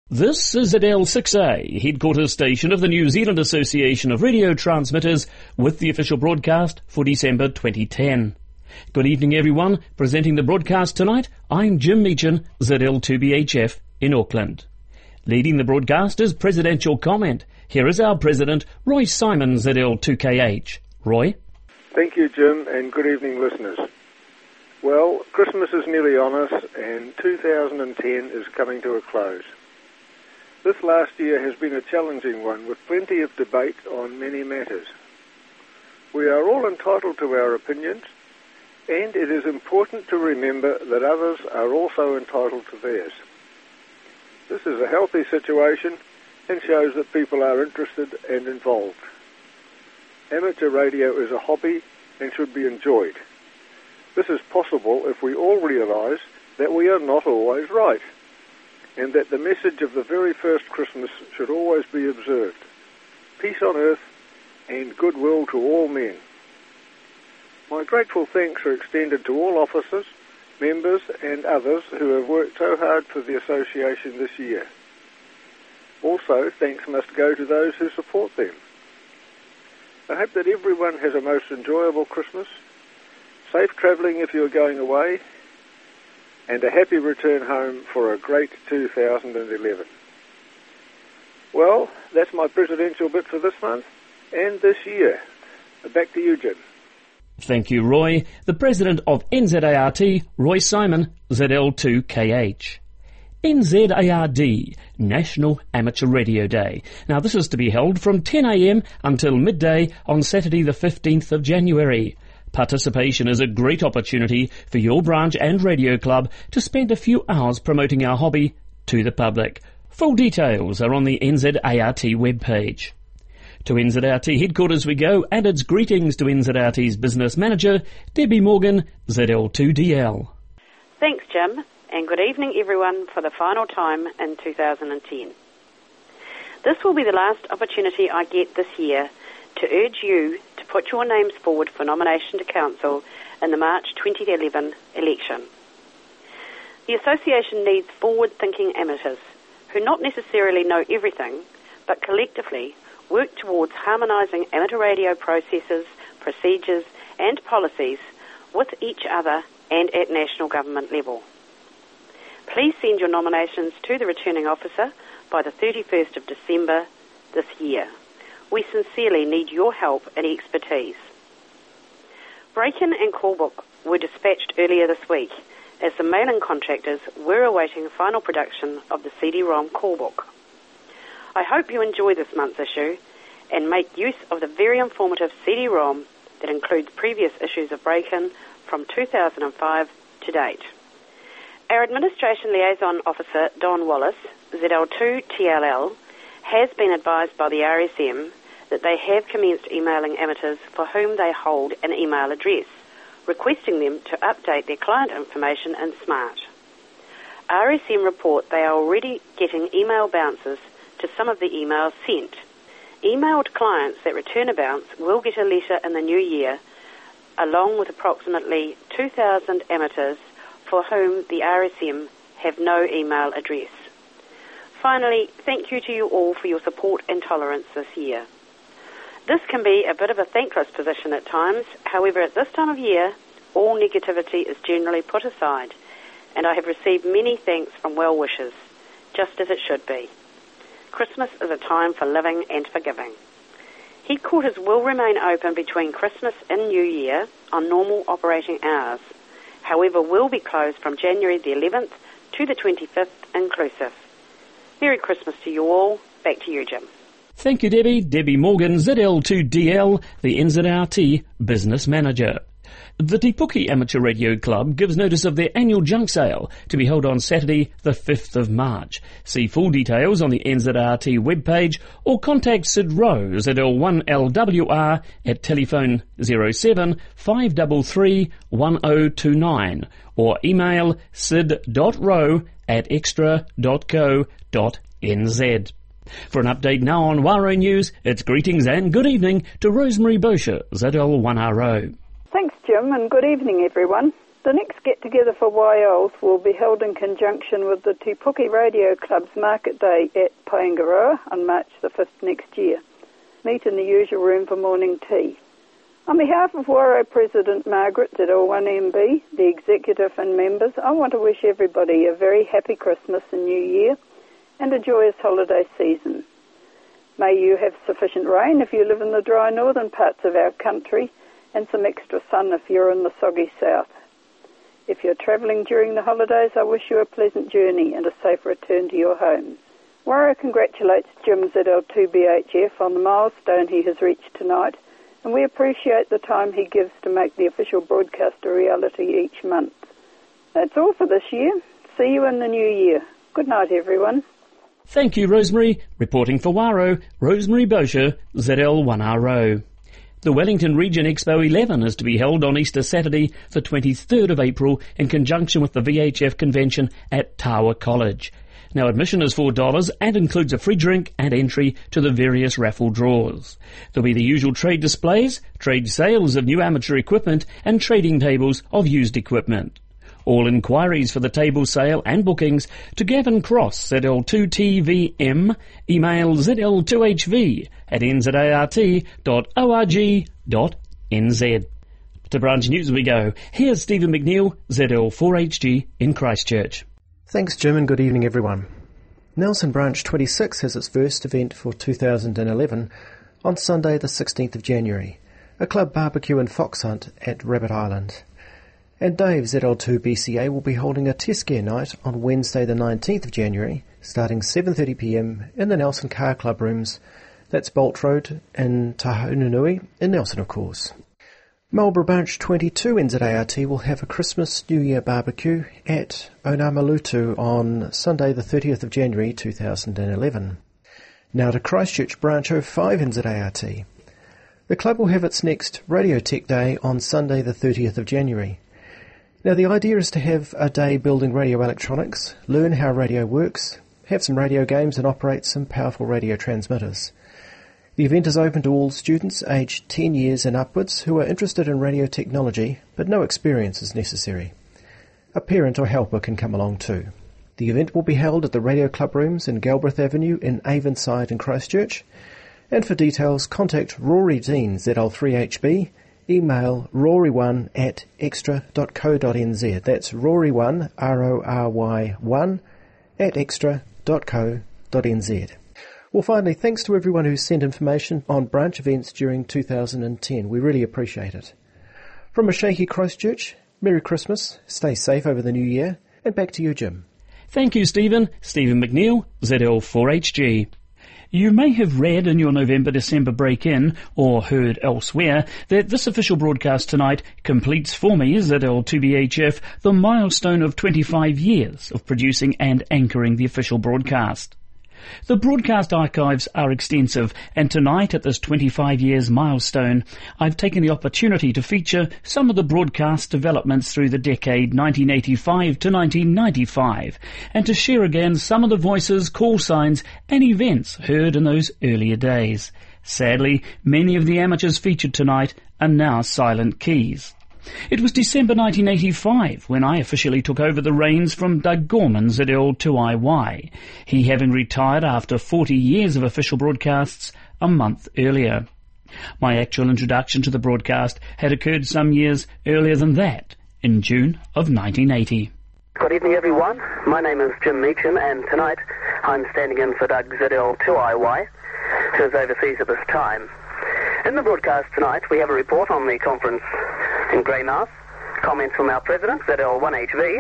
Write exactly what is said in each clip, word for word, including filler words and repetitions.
This is Z L six A, headquarters station of the New Zealand Association of Radio Transmitters, with the official broadcast for December twenty ten. Good evening everyone. Presenting the broadcast tonight, I'm Jim Meechan, Z L two B H F in Auckland. Leading the broadcast is Presidential Comment. Here is our President, Roy Simon, Z L two K H. Roy? Thank you, Jim, and good evening, listeners. Well, Christmas is nearly on us, and two thousand ten is coming to a close. This last year has been a challenging one, with plenty of debate on many matters. We are all entitled to our opinions, and it is important to remember that others are also entitled to theirs. This is a healthy situation and shows that people are interested and involved. Amateur radio is a hobby and should be enjoyed. This is possible if we all realise that we are not always right, and that the message of the very first Christmas should always be observed: peace on earth and goodwill to all men. My grateful thanks are extended to all officers, members and others who have worked so hard for the association this year. Also, thanks must go to those who support them. I hope that everyone has a most enjoyable Christmas, safe travelling if you are going away, and a happy return home for a great two thousand eleven. Well, that's my presidential bit for this month and this year. Back to you, Jim. Thank you, Roy. The President of N Z A R T, Roy Simon, Z L two K H. N Z A R D, National Amateur Radio Day. Now, this is to be held from ten a m until midday on Saturday the fifteenth of January. Participation is a great opportunity for your branch and radio club to spend a few hours promoting our hobby to the public. Full details are on the N Z A R T webpage. To N Z A R T headquarters we go, and it's greetings to N Z A R T's business manager, Debbie Morgan, Z L two D L. Thanks, Jim, and good evening everyone for the final time in two thousand ten. This will be the last opportunity I get this year to urge you to put your names forward for nomination to Council in the March twenty eleven election. The Association needs forward-thinking amateurs who not necessarily know everything, but collectively work towards harmonising amateur radio processes, procedures and policies with each other and at national government level. Please send your nominations to the Returning Officer by the thirty-first of December this year. We sincerely need your help and expertise. Break-in and callbook were dispatched earlier this week as the mailing contractors were awaiting final production of the C D ROM callbook. I hope you enjoy this month's issue and make use of the very informative C D ROM that includes previous issues of Break-in from two thousand five to date. Our Administration Liaison Officer, Don Wallace, Z L two T L L, has been advised by the R S M that they have commenced emailing amateurs for whom they hold an email address, requesting them to update their client information in SMART. R S M report they are already getting email bounces to some of the emails sent. Emailed clients that return a bounce will get a letter in the new year, along with approximately two thousand amateurs for whom the R S M have no email address. Finally, thank you to you all for your support and tolerance this year. This can be a bit of a thankless position at times. However, at this time of year, all negativity is generally put aside, and I have received many thanks from well-wishers, just as it should be. Christmas is a time for living and forgiving. Headquarters will remain open between Christmas and New Year on normal operating hours. However, will be closed from January the eleventh to the twenty-fifth inclusive. Merry Christmas to you all. Back to you, Jim. Thank you, Debbie. Debbie Morgan, Z L two D L, the N Z A R T Business Manager. The Te Puke Amateur Radio Club gives notice of their annual junk sale to be held on Saturday the fifth of March. See full details on the N Z A R T webpage or contact Sid Rowe, Z L one L W R, at telephone zero seven five three three one zero two nine or email sid dot rowe at extra dot co dot n z. For an update now on Waro News, it's greetings and good evening to Rosemary Bosher, Z L one R O. Thanks, Jim, and good evening, everyone. The next get-together for Y Ls will be held in conjunction with the Te Puke Radio Club's Market Day at Paengaroa on March the fifth next year. Meet in the usual room for morning tea. On behalf of Waro President Margaret Z L one M B, the executive and members, I want to wish everybody a very happy Christmas and New Year and a joyous holiday season. May you have sufficient rain if you live in the dry northern parts of our country and some extra sun if you're in the soggy south. If you're travelling during the holidays, I wish you a pleasant journey and a safe return to your homes. Waro congratulates Jim Z L two B H F on the milestone he has reached tonight, and we appreciate the time he gives to make the official broadcast a reality each month. That's all for this year. See you in the new year. Good night, everyone. Thank you, Rosemary. Reporting for Waro, Rosemary Bosher, Z L one R O. The Wellington Region Expo eleven is to be held on Easter Saturday, the twenty-third of April, in conjunction with the V H F convention at Tawa College. Now, admission is four dollars and includes a free drink and entry to the various raffle draws. There'll be the usual trade displays, trade sales of new amateur equipment and trading tables of used equipment. All inquiries for the table sale and bookings to Gavin Cross, Z L two T V M, email z l two h v at n z a r t dot org dot n z. To branch news we go. Here's Stephen McNeil, Z L four H G in Christchurch. Thanks, Jim, and good evening, everyone. Nelson Branch twenty-six has its first event for two thousand eleven on Sunday the sixteenth of January, a club barbecue and fox hunt at Rabbit Island. And Dave, Z L two B C A, will be holding a Tescare night on Wednesday the nineteenth of January, starting seven thirty p m in the Nelson Car Club rooms. That's Bolt Road in Tahununui in Nelson, of course. Marlborough Branch twenty-two N Z A R T will have a Christmas New Year barbecue at Onamalutu on Sunday the thirtieth of January two thousand eleven. Now to Christchurch Branch oh five N Z A R T. The club will have its next Radio Tech Day on Sunday the thirtieth of January. Now the idea is to have a day building radio electronics, learn how radio works, have some radio games and operate some powerful radio transmitters. The event is open to all students aged ten years and upwards who are interested in radio technology, but no experience is necessary. A parent or helper can come along too. The event will be held at the Radio Club Rooms in Galbraith Avenue in Avonside in Christchurch. And for details, contact Rory Dean, Z L three H B, email rory one at extra dot co dot n z. That's rory one, R O R Y one, at extra dot co dot n z. Well, finally, thanks to everyone who sent information on branch events during two thousand ten. We really appreciate it. From a shaky Christchurch, Merry Christmas, stay safe over the new year, and back to you, Jim. Thank you, Stephen. Stephen McNeil, Z L four H G. You may have read in your November-December break-in, or heard elsewhere, that this official broadcast tonight completes for me, Z L two B H F, the milestone of twenty-five years of producing and anchoring the official broadcast. The broadcast archives are extensive, and tonight at this twenty-five years milestone, I've taken the opportunity to feature some of the broadcast developments through the decade nineteen eighty-five to nineteen ninety-five, and to share again some of the voices, call signs and events heard in those earlier days. Sadly, many of the amateurs featured tonight are now silent keys. It was December nineteen eighty-five when I officially took over the reins from Doug Gorman, Z L two I Y, he having retired after forty years of official broadcasts a month earlier. My actual introduction to the broadcast had occurred some years earlier than that, in June of nineteen eighty. Good evening, everyone. My name is Jim Meacham, and tonight I'm standing in for Doug Z L two I Y, who is overseas at this time. In the broadcast tonight, we have a report on the conference in Greymouth, comments from our president, Z L one H V,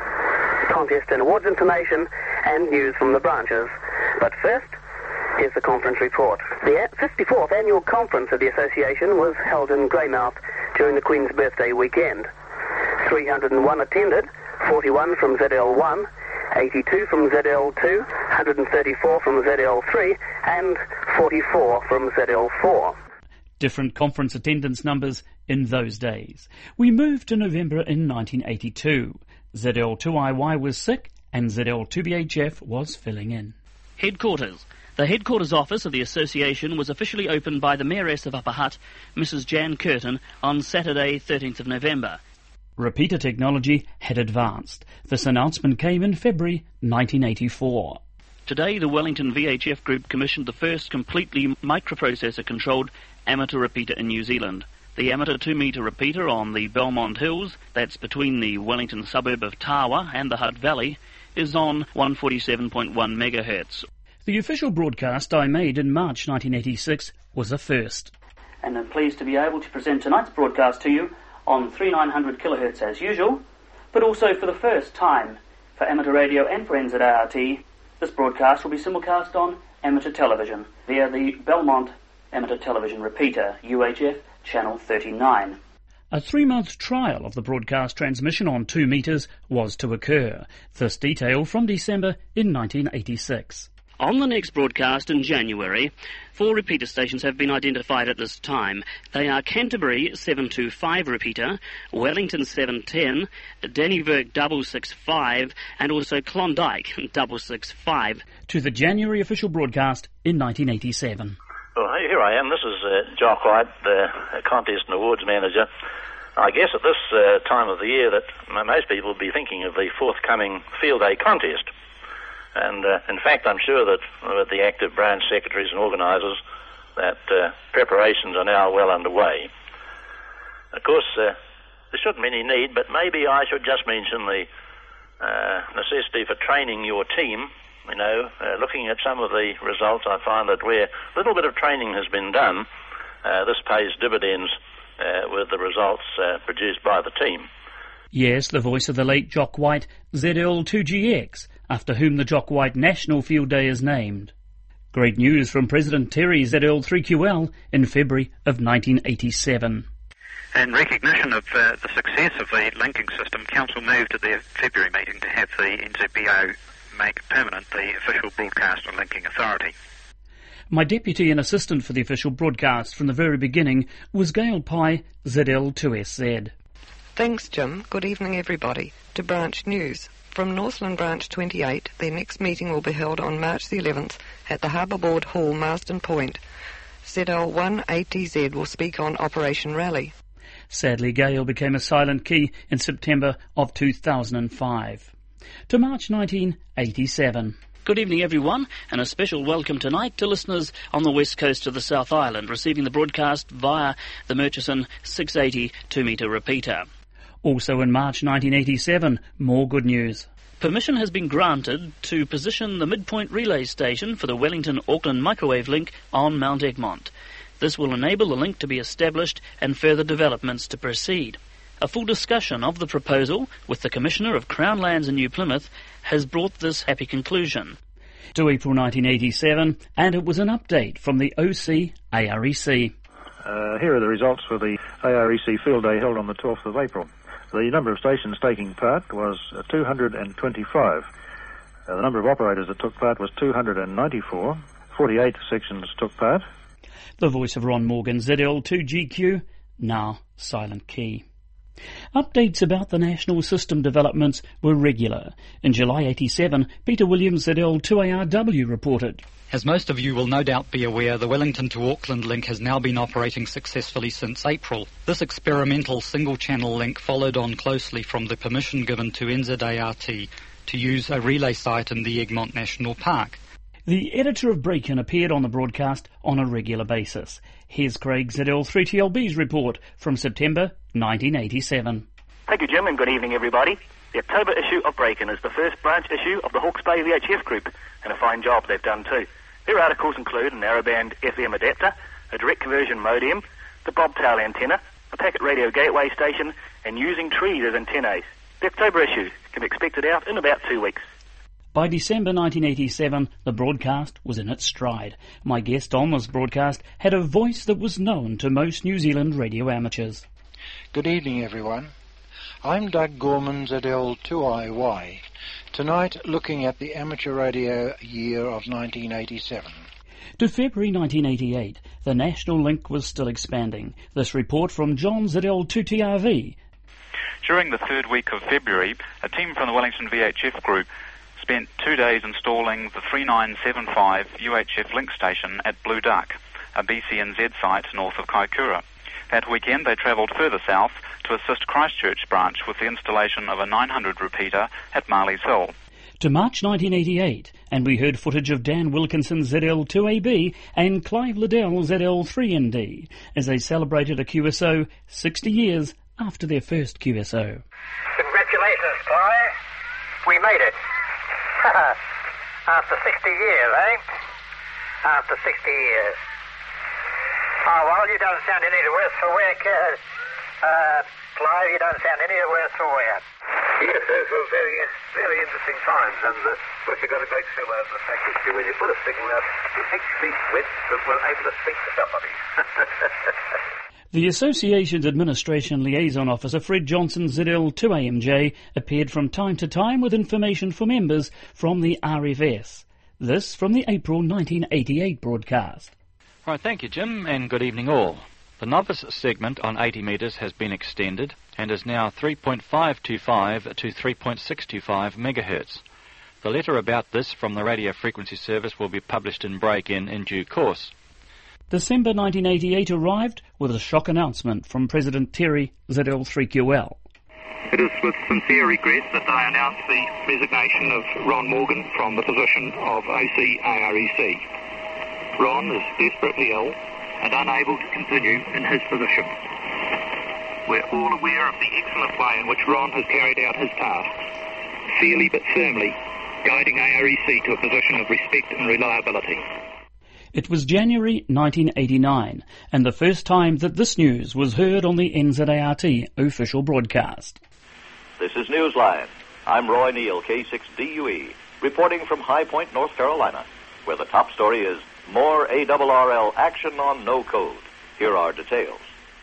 contest and awards information, and news from the branches. But first, here's the conference report. The fifty-fourth annual conference of the association was held in Greymouth during the Queen's birthday weekend. three hundred and one attended, forty-one from Z L one, eighty-two from Z L two, one hundred thirty-four from Z L three, and forty-four from Z L four. Different conference attendance numbers in those days. We moved to November in nineteen eighty-two. Z L two I Y was sick and Z L two B H F was filling in. Headquarters. The headquarters office of the association was officially opened by the Mayoress of Upper Hutt, Missus Jan Curtin, on Saturday thirteenth of November. Repeater technology had advanced. This announcement came in February nineteen eighty-four. Today, the Wellington V H F Group commissioned the first completely microprocessor-controlled amateur repeater in New Zealand. The amateur two-metre repeater on the Belmont Hills, that's between the Wellington suburb of Tawa and the Hutt Valley, is on one forty-seven point one megahertz. The official broadcast I made in March nineteen eighty-six was a first. And I'm pleased to be able to present tonight's broadcast to you on thirty-nine hundred kilohertz as usual, but also for the first time for amateur radio and for N Z A R T, this broadcast will be simulcast on amateur television via the Belmont Amateur Television Repeater, U H F Channel thirty-nine. A three-month trial of the broadcast transmission on two metres was to occur. This detail from December in nineteen eighty-six. On the next broadcast in January, four repeater stations have been identified at this time. They are Canterbury seven two five repeater, Wellington seven ten, Dannyburg double six five, and also Klondike double six five. To the January official broadcast in nineteen eighty-seven. Well, here I am. This is uh, Jock White, the uh, contest and awards manager. I guess at this uh, time of the year that most people will be thinking of the forthcoming field day contest. And, uh, in fact, I'm sure that with the active branch secretaries and organisers that uh, preparations are now well underway. Of course, uh, there shouldn't be any need, but maybe I should just mention the uh, necessity for training your team. You know, uh, looking at some of the results, I find that where a little bit of training has been done, uh, this pays dividends uh, with the results uh, produced by the team. Yes, the voice of the late Jock White, Z L two G X, after whom the Jock White National Field Day is named. Great news from President Terry Z L three Q L in February of nineteen eighty-seven. In recognition of uh, the success of the linking system, Council moved at their February meeting to have the N Z B O make permanent the official broadcast and linking authority. My deputy and assistant for the official broadcast from the very beginning was Gail Pye, Z L two S Z. Thanks, Jim. Good evening, everybody. To Branch News. From Northland Branch twenty-eight, their next meeting will be held on March the eleventh at the Harbour Board Hall, Marsden Point. Z L one eighty Z will speak on Operation Rally. Sadly, Gail became a silent key in September of two thousand five. To March nineteen eighty-seven. Good evening, everyone, and a special welcome tonight to listeners on the west coast of the South Island, receiving the broadcast via the Murchison six eighty two-metre repeater. Also in March nineteen eighty-seven, more good news. Permission has been granted to position the midpoint relay station for the Wellington-Auckland microwave link on Mount Egmont. This will enable the link to be established and further developments to proceed. A full discussion of the proposal with the Commissioner of Crown Lands in New Plymouth has brought this happy conclusion. To April nineteen eighty-seven, and it was an update from the O C A R E C. Uh, here are the results for the A R E C Field Day held on the twelfth of April. The number of stations taking part was uh, two hundred twenty-five. Uh, the number of operators that took part was two hundred ninety-four. forty-eight sections took part. The voice of Ron Morgan, Z L two G Q, now silent key. Updates about the national system developments were regular. In July eighty-seven, Peter Williams, Z L two A R W, reported. As most of you will no doubt be aware, the Wellington to Auckland link has now been operating successfully since April. This experimental single-channel link followed on closely from the permission given to N Z A R T to use a relay site in the Egmont National Park. The editor of Breakin appeared on the broadcast on a regular basis. Here's Craig, Z L three T L B's report from September nineteen eighty-seven. Thank you, Jim, and good evening, everybody. The October issue of Breakin is the first branch issue of the Hawke's Bay V H F Group, and a fine job they've done too. Their articles include a narrowband F M adapter, a direct conversion modem, the bobtail antenna, a packet radio gateway station, and using trees as antennae. The October issue can be expected out in about two weeks. By December nineteen eighty-seven, the broadcast was in its stride. My guest on this broadcast had a voice that was known to most New Zealand radio amateurs. Good evening, everyone. I'm Doug Gorman, Z L two I Y. Tonight, looking at the amateur radio year of nineteen eighty-seven. To February nineteen eighty-eight, the national link was still expanding. This report from John, Z L two T R V. During the third week of February, a team from the Wellington V H F Group spent two days installing the three nine seven five U H F link station at Blue Duck, a B C N Z site north of Kaikoura. That weekend they travelled further south to assist Christchurch branch with the installation of a nine hundred repeater at Marley's Hill. To March nineteen eighty-eight, and we heard footage of Dan Wilkinson Z L two A B and Clive Liddell Z L three N D as they celebrated a Q S O sixty years after their first Q S O. Congratulations, Clive. We made it. After sixty years, eh? After sixty years. Oh, well, you don't sound any the worse for wear, uh, Clive. You don't sound any the worse for wear. Yes, those were very, very interesting times, and uh, of course you got a great feel out of the fact that when you put a signal out, you actually went that we're able to speak to somebody. The Association's Administration Liaison Officer Fred Johnson Z L two A M J appeared from time to time with information for members from the R F S. This from the April nineteen eighty-eight broadcast. Right, thank you, Jim, and good evening all. The novice segment on eighty metres has been extended and is now three point five two five to three point six two five megahertz. The letter about this from the Radio Frequency Service will be published in Break-In in due course. December nineteen eighty-eight arrived with a shock announcement from President Terry Z L three Q L. It is with sincere regret that I announce the resignation of Ron Morgan from the position of O C A R E C. Ron is desperately ill and unable to continue in his position. We're all aware of the excellent way in which Ron has carried out his tasks, fairly but firmly guiding A R E C to a position of respect and reliability. It was January nineteen eighty-nine, and the first time that this news was heard on the N Z A R T official broadcast. This is Newsline. I'm Roy Neal, K six D U E, reporting from High Point, North Carolina, where the top story is more A R R L action on no code. Here are details.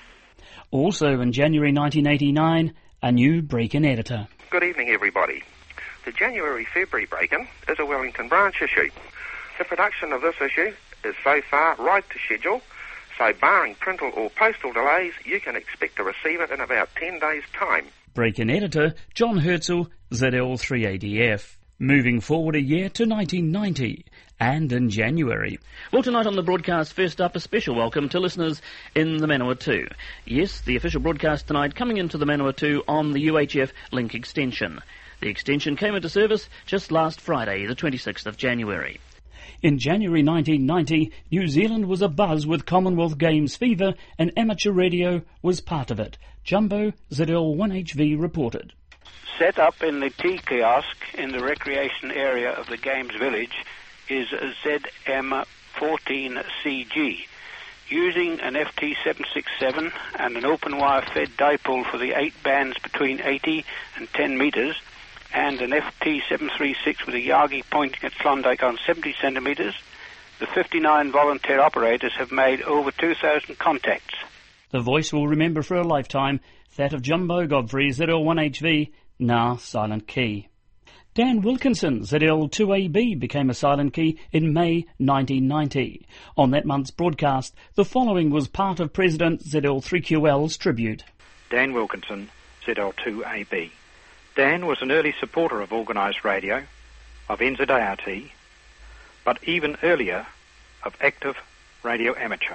Also in January nineteen eighty-nine, a new break-in editor. Good evening, everybody. The January-February break-in is a Wellington branch issue. The production of this issue is so far right to schedule, so barring printal or postal delays, you can expect to receive it in about ten days' time. Break-in editor John Herzl, Z L three A D F. Moving forward a year to nineteen ninety, and in January. Well, tonight on the broadcast, first up, a special welcome to listeners in the Manawatu. Yes, the official broadcast tonight coming into the Manawatu on the U H F link extension. The extension came into service just last Friday, the twenty-sixth of January. In January nineteen ninety, New Zealand was abuzz with Commonwealth Games fever, and amateur radio was part of it. Jumbo Z L one H V reported. Set up in the tea kiosk in the recreation area of the Games Village is Z M fourteen C G. Using an F T seven sixty-seven and an open wire fed dipole for the eight bands between eighty and ten metres, and an F T seven thirty-six with a Yagi pointing at Klondike on seventy centimetres, the fifty-nine volunteer operators have made over two thousand contacts. The voice will remember for a lifetime that of Jumbo Godfrey, Z L one H V, now silent key. Dan Wilkinson, Z L two A B, became a silent key in May nineteen ninety. On that month's broadcast, the following was part of President Z L three Q L's tribute. Dan Wilkinson, Z L two A B. Dan was an early supporter of organised radio, of N Z A R T, but even earlier of active radio amateur.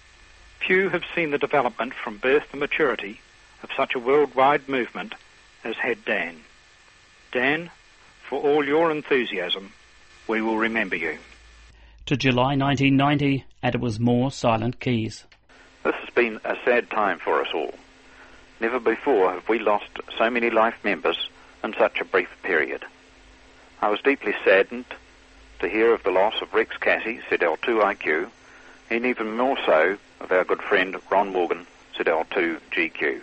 Few have seen the development from birth to maturity of such a worldwide movement as had Dan. Dan, for all your enthusiasm, we will remember you. To July nineteen ninety, and it was more silent keys. This has been a sad time for us all. Never before have we lost so many life members in such a brief period. I was deeply saddened to hear of the loss of Rex Cassie, Z L two I Q, and even more so of our good friend Ron Morgan, Z L two G Q.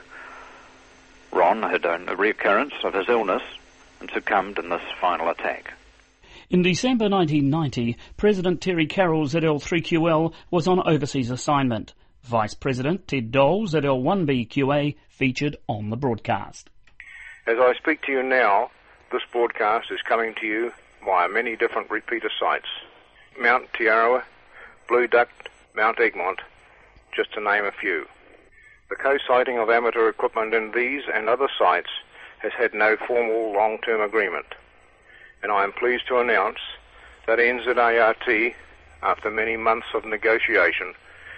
Ron had a reoccurrence of his illness and succumbed in this final attack. In December nineteen ninety, President Terry Carroll, Z L three Q L, was on overseas assignment. Vice President Ted Dole, Z L one B Q A, featured on the broadcast. As I speak to you now, this broadcast is coming to you via many different repeater sites. Mount Tiarawa, Blue Duck, Mount Egmont, just to name a few. The co-siting of amateur equipment in these and other sites has had no formal long-term agreement, and I am pleased to announce that N Z A R T, after many months of negotiation,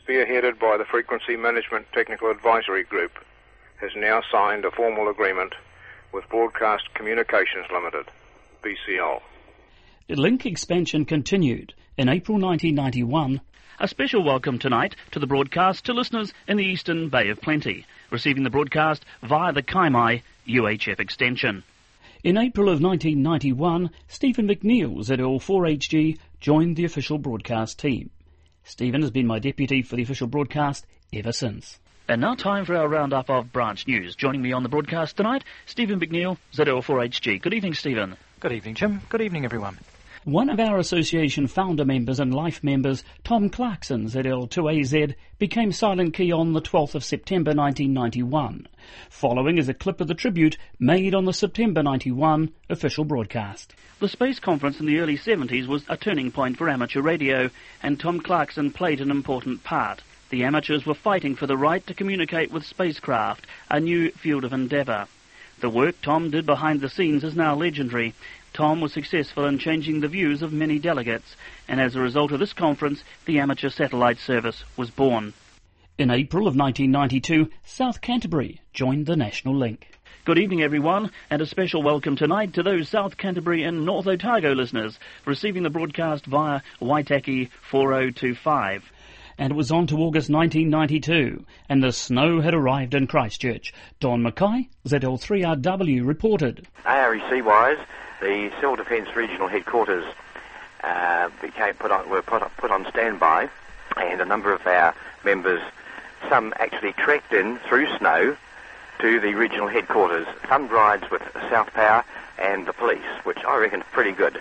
spearheaded by the Frequency Management Technical Advisory Group, has now signed a formal agreement with Broadcast Communications Limited, B C L. Link expansion continued. In April nineteen ninety-one, a special welcome tonight to the broadcast to listeners in the Eastern Bay of Plenty, receiving the broadcast via the Kaimai U H F extension. In April of nineteen ninety-one, Stephen McNeil, Z L four H G, joined the official broadcast team. Stephen has been my deputy for the official broadcast ever since. And now time for our roundup of branch news. Joining me on the broadcast tonight, Stephen McNeil, Z L four H G. Good evening, Stephen. Good evening, Jim. Good evening, everyone. One of our association founder members and life members, Tom Clarkson, Z L two A Z, became silent key on the twelfth of September nineteen ninety-one. Following is a clip of the tribute made on the September ninety-one official broadcast. The space conference in the early seventies was a turning point for amateur radio, and Tom Clarkson played an important part. The amateurs were fighting for the right to communicate with spacecraft, a new field of endeavour. The work Tom did behind the scenes is now legendary. Tom was successful in changing the views of many delegates, and as a result of this conference, the amateur satellite service was born. In April of nineteen ninety-two, South Canterbury joined the National Link. Good evening, everyone, and a special welcome tonight to those South Canterbury and North Otago listeners receiving the broadcast via Waitaki four oh two five. And it was on to August nineteen ninety-two, and the snow had arrived in Christchurch. Don Mackay, Z L three R W, reported. A R E C-wise, the Civil Defence Regional Headquarters uh, became put on, were put, put on standby, and a number of our members, some actually trekked in through snow to the regional headquarters. Some rides with South Power and the police, which I reckon is pretty good.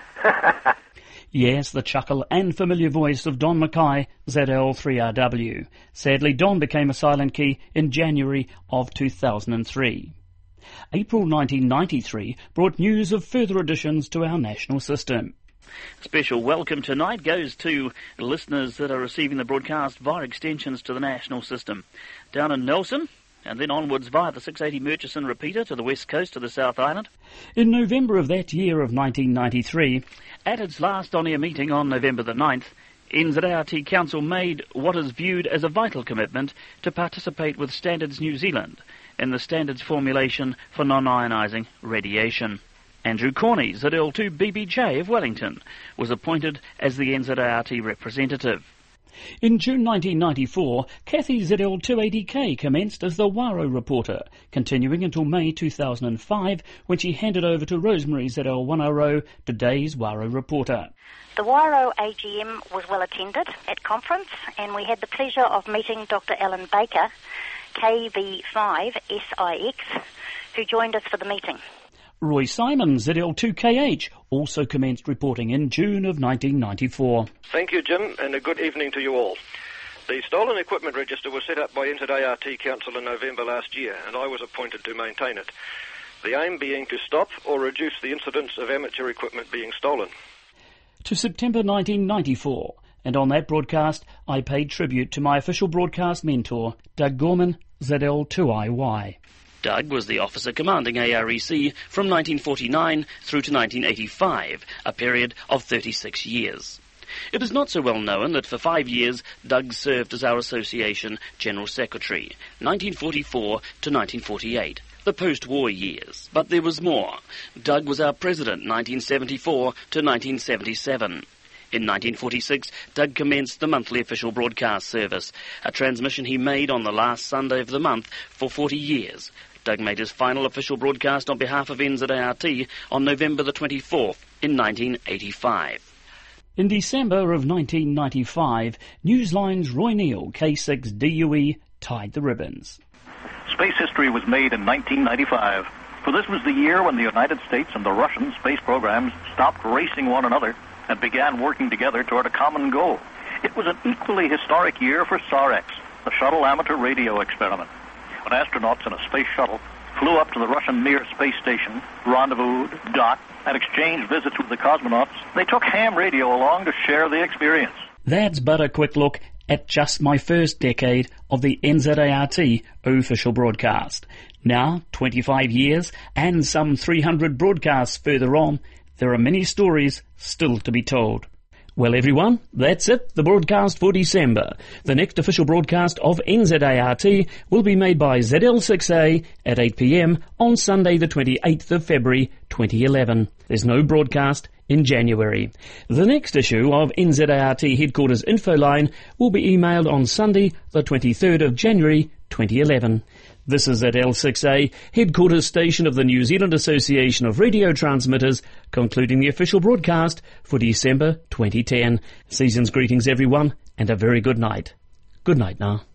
Yes, the chuckle and familiar voice of Don Mackay, Z L three R W. Sadly, Don became a silent key in January of two thousand three. April nineteen ninety-three brought news of further additions to our national system. Special welcome tonight goes to listeners that are receiving the broadcast via extensions to the national system. Down in Nelson, and then onwards via the six eighty Murchison repeater to the west coast of the South Island. In November of that year of nineteen ninety-three, at its last on-air meeting on November the ninth, N Z A R T Council made what is viewed as a vital commitment to participate with Standards New Zealand in the standards formulation for non-ionising radiation. Andrew Corney, Z L two B B J of Wellington, was appointed as the N Z A R T representative. In June nineteen ninety-four, Kathy Z L two eighty K commenced as the Waro reporter, continuing until May two thousand five, when she handed over to Rosemary Z L one hundred, today's Waro reporter. The Waro A G M was well attended at conference, and we had the pleasure of meeting Doctor Alan Baker, K V five S I X, who joined us for the meeting. Roy Simon, Z L two K H, also commenced reporting in June of nineteen ninety-four. Thank you, Jim, and a good evening to you all. The Stolen Equipment Register was set up by N Z A R T Council in November last year, and I was appointed to maintain it. The aim being to stop or reduce the incidence of amateur equipment being stolen. To September nineteen ninety-four, and on that broadcast I paid tribute to my official broadcast mentor, Doug Gorman, Z L two I Y. Doug was the officer commanding A R E C from nineteen forty-nine through to nineteen eighty-five, a period of thirty-six years. It is not so well known that for five years Doug served as our association General Secretary, nineteen forty-four to nineteen forty-eight, the post-war years. But there was more. Doug was our president, nineteen seventy-four to nineteen seventy-seven. In nineteen forty-six, Doug commenced the monthly official broadcast service, a transmission he made on the last Sunday of the month for forty years. Doug made his final official broadcast on behalf of N Z A R T on November the twenty-fourth in nineteen eighty-five. In December of nineteen ninety-five, Newsline's Roy Neal, K six D U E, tied the ribbons. Space history was made in nineteen ninety-five, for this was the year when the United States and the Russian space programs stopped racing one another and began working together toward a common goal. It was an equally historic year for SAREX, the Shuttle Amateur Radio Experiment. When astronauts in a space shuttle flew up to the Russian Mir space station, rendezvoused, docked, and exchanged visits with the cosmonauts, they took ham radio along to share the experience. That's but a quick look at just my first decade of the N Z A R T official broadcast. Now, twenty-five years and some three hundred broadcasts further on, there are many stories still to be told. Well, everyone, that's it, the broadcast for December. The next official broadcast of N Z A R T will be made by Z L six A at eight p m on Sunday the twenty-eighth of February twenty eleven. There's no broadcast in January. The next issue of N Z A R T Headquarters Infoline will be emailed on Sunday the twenty-third of January twenty eleven. This is at L six A, headquarters station of the New Zealand Association of Radio Transmitters, concluding the official broadcast for December twenty ten. Season's greetings, everyone, and a very good night. Good night now.